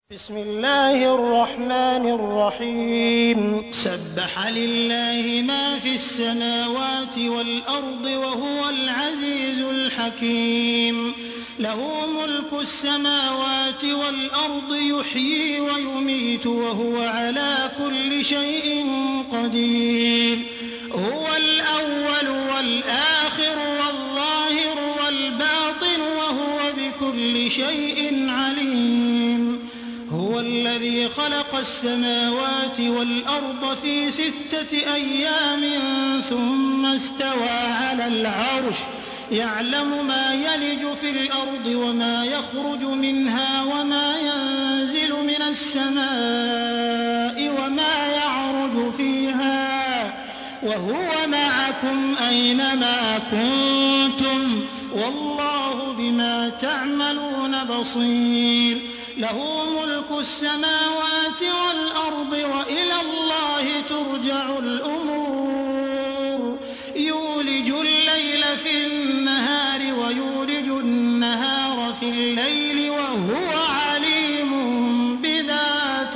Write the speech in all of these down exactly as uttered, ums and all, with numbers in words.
بسم الله الرحمن الرحيم سبح لله ما في السماوات والأرض وهو العزيز الحكيم له ملك السماوات والأرض يحيي ويميت وهو على كل شيء قدير هو الأول والآخر والظاهر والباطن وهو بكل شيء عليم هو الذي خلق السماوات والأرض في ستة أيام ثم استوى على العرش يعلم ما يلج في الأرض وما يخرج منها وما ينزل من السماء وما يعرج فيها وهو معكم أينما كنتم والله بما تعملون بصير له ملك السماوات والأرض وإلى الله ترجع الأمور يولج الليل في النهار ويولج النهار في الليل وهو عليم بذات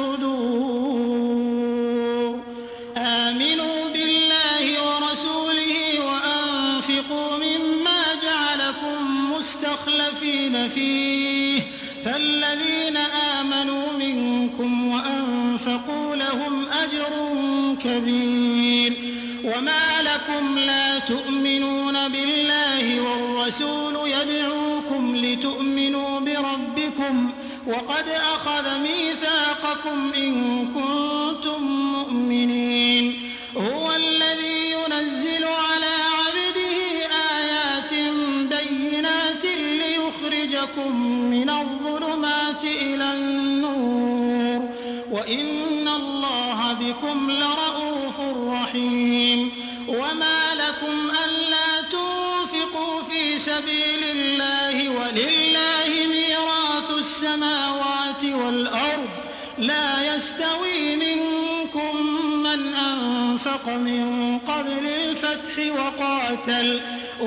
الصدور آمنوا بالله ورسوله وأنفقوا مما جعلكم مستخلفين فيه فالذين آمنوا منكم وأنفقوا لهم أجر كبير وما لكم لا تؤمنون بالله والرسول يدعوكم لتؤمنوا بربكم وقد أخذ ميثاقكم إن كنتم مؤمنين هو الذي ينزل على عبده آيات بينات ليخرجكم من الظلمات إلى النور وإن الله بكم لرءوف رحيم وما لكم ألا تنفقوا في سبيل الله ولله ميراث السماوات والأرض لا يستوي منكم من أنفق من قبل الفتح وقاتل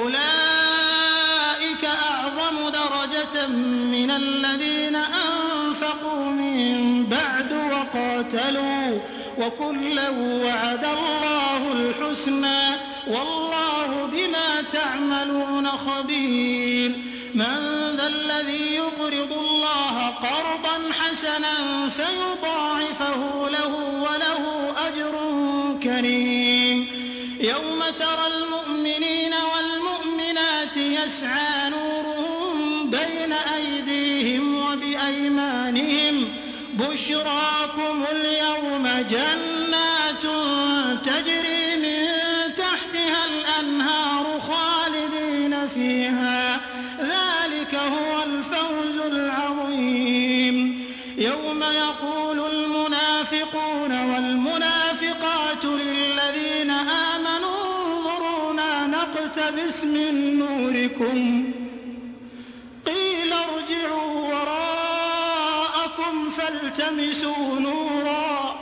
أولئك أعظم درجة من الذين أنفقوا من بعد وقاتلوا وكلا وعد الله الحسنى والله بما تعملون خبير من ذا الذي يقرض الله قرضا حسنا فيضاعفه له وله أجر كريم يوم ترى المؤمنين والمؤمنات يسعى نورهم بين أيديهم وبأيمانهم بشراكم اليوم جنات تجري من تحتها الأنهار خالدين فيها ذلك هو الفوز العظيم يوم يقول المنافقون والمنافقات للذين آمنوا انظرونا نقتبس من نوركم قيل ارجعوا وراءكم فالتمسوا نورا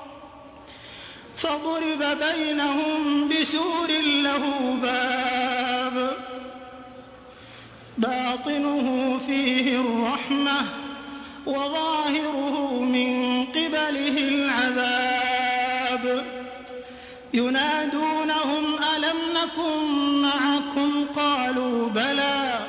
فضرب بينهم بسور له باب باطنه فيه الرحمة وظاهره من قبله العذاب ينادونهم ألم نكن معكم قالوا بلى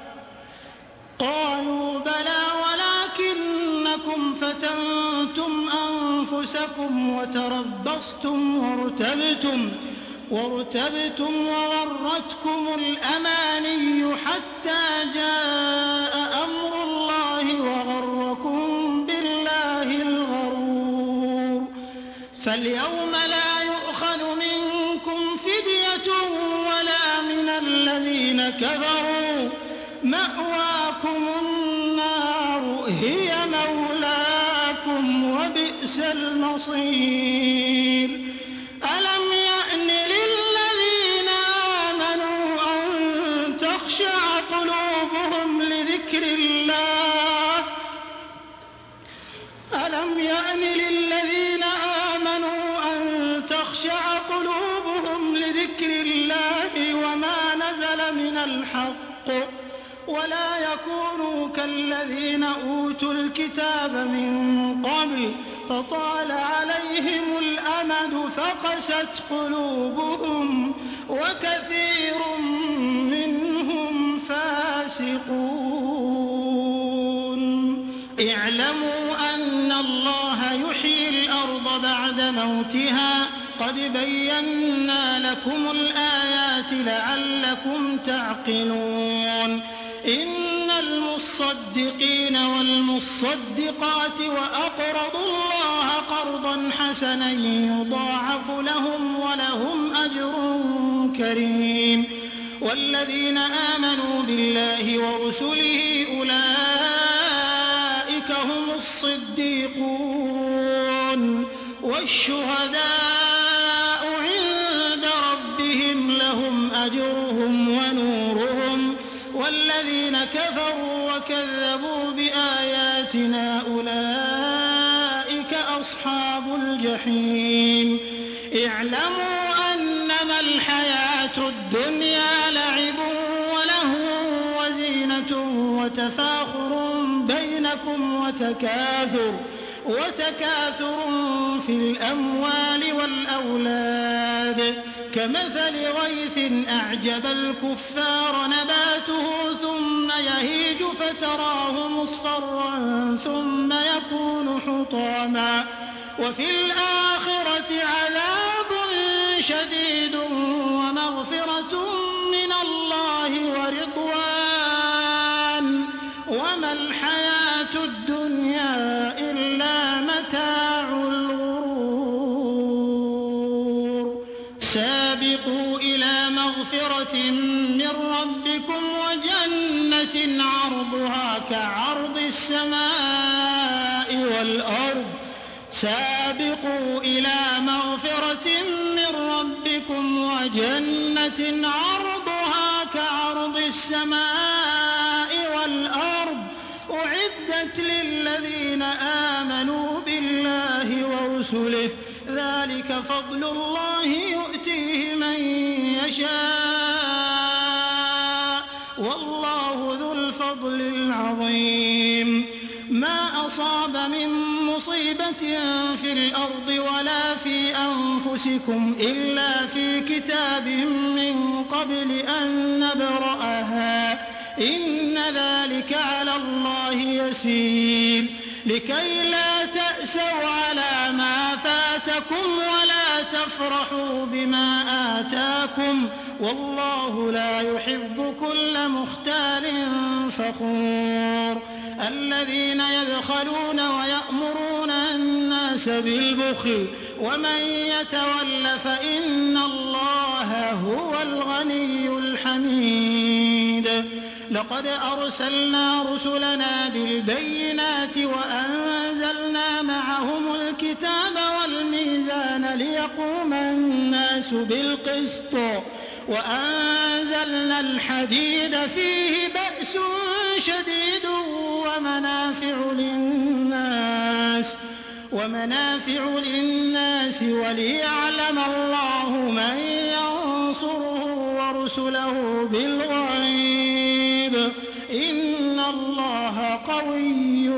قالوا بلى ولكنكم فتنتم أنفسكم وتربصتم وارتبتم وارتبتم وغرتكم الأماني حتى جاء أمر الله وغركم بالله الغرور فاليوم لا يؤخذ منكم فدية ولا من الذين كفروا مأواكم النار هي مولاكم وبئس المصير ألم يأن للذين آمنوا أن تخشع قلوبهم لذكر الله ألم يأن للذين آمنوا أن تخشع قلوبهم لذكر الله وما نزل من الحق ولا يكونوا كالذين الذين أوتوا الكتاب من قبل فطال عليهم الأمد فقست قلوبهم وكثير منهم فاسقون. اعلموا أن الله يحيي الأرض بعد موتها قد بينا لكم الآيات لعلكم تعقلون. إن المصدقين والمصدقات وأقرضوا الله قرضا حسنا يضاعف لهم ولهم أجر كريم. والذين آمنوا بالله ورسله أولئك هم الصديقون والشهداء عند ربهم لهم أجرهم ونورهم. والذين كفروا وكذبوا بآياتنا أولئك أصحاب الجحيم. اعلموا أنما الحياة الدنيا لعب ولهو وزينة وتفاخر بينكم وتكاثر وتكاثر في الأموال والأولاد كمثل غيث أعجب الكفار نباته ثم يهيج فتراه مصفرا ثم يكون حطاما وفي الآخرة عذاب شديد ومغفرة من الله ورضوان وما الحياة الدنيا إلا متاع الغرور. سابقوا إلى مغفرة من ربكم وجنة عرضها كعرض السماء والأرض سابقوا إلى مغفرة من ربكم وجنة عرضها كعرض السماء والأرض أعدت للذين آمنوا بالله ورسله ذلك فضل الله يؤتيه من يشاء والله ذو الفضل العظيم. ما أصاب من مصيبة في الأرض ولا في أنفسكم إلا في كتاب من قبل أن نبرأها إن ذلك على الله يسير. لكي لا تأسوا على ما فاتكم ولا تفرحوا بما آتاكم والله لا يحب كل مختال فخور. الذين يبخلون ويأمرون الناس بالبخل ومن يتول فإن الله هو الغني الحميد. لقد أرسلنا رسلنا بالبينات وأنزلنا معهم الكتاب والميزان ليقوم الناس بالقسط وأنزلنا الحديد فيه بأس شديد ومنافع للناس ومنافع للناس وليعلم الله من ينصره ورسله بالغيب إن الله قوي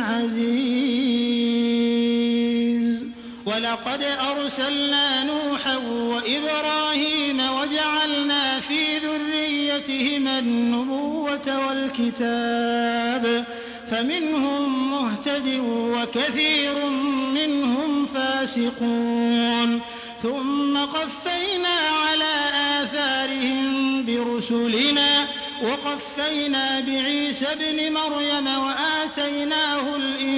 عزيز. ولقد أرسلنا نوحا وإبراهيم وجعلنا في ذريتهما النبوة والكتاب فمنهم مهتد وكثير منهم فاسقون. ثم قفينا على آثارهم برسلنا وقفينا بعيسى ابن مريم وآتيناه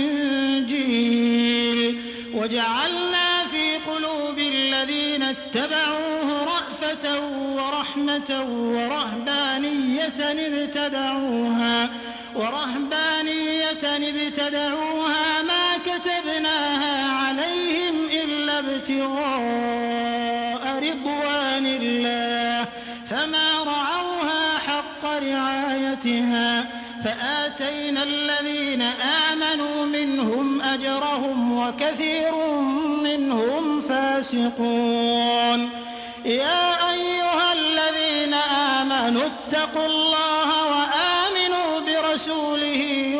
الإنجيل وجعلنا في قلوب الذين اتبعوه رأفة ورحمة ورهبانية ابتدعوها ورهبانية ابتدعوها ما كتبناها عليهم إلا ابتغاء رضوان الله فما رعوها حق رعايتها فآتينا الذين آمنوا منهم أجرهم وكثير منهم فاسقون. يا أيها الذين آمنوا اتقوا الله وآمنوا برسوله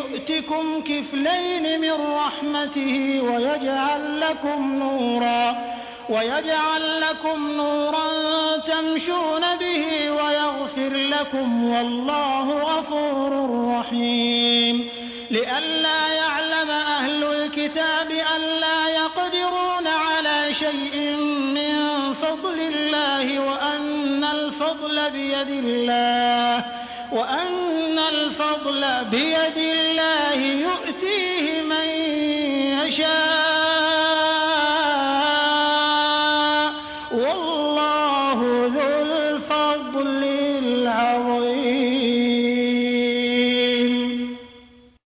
من رحمته ويجعل لكم نورا ويجعل لكم نورا تمشون به ويغفر لكم والله غفور رحيم لئلا يعلم أهل الكتاب ألا يقدرون على شيء من فضل الله وأن الفضل بيد الله وأن الفضل بيد الله يؤتيه من يشاء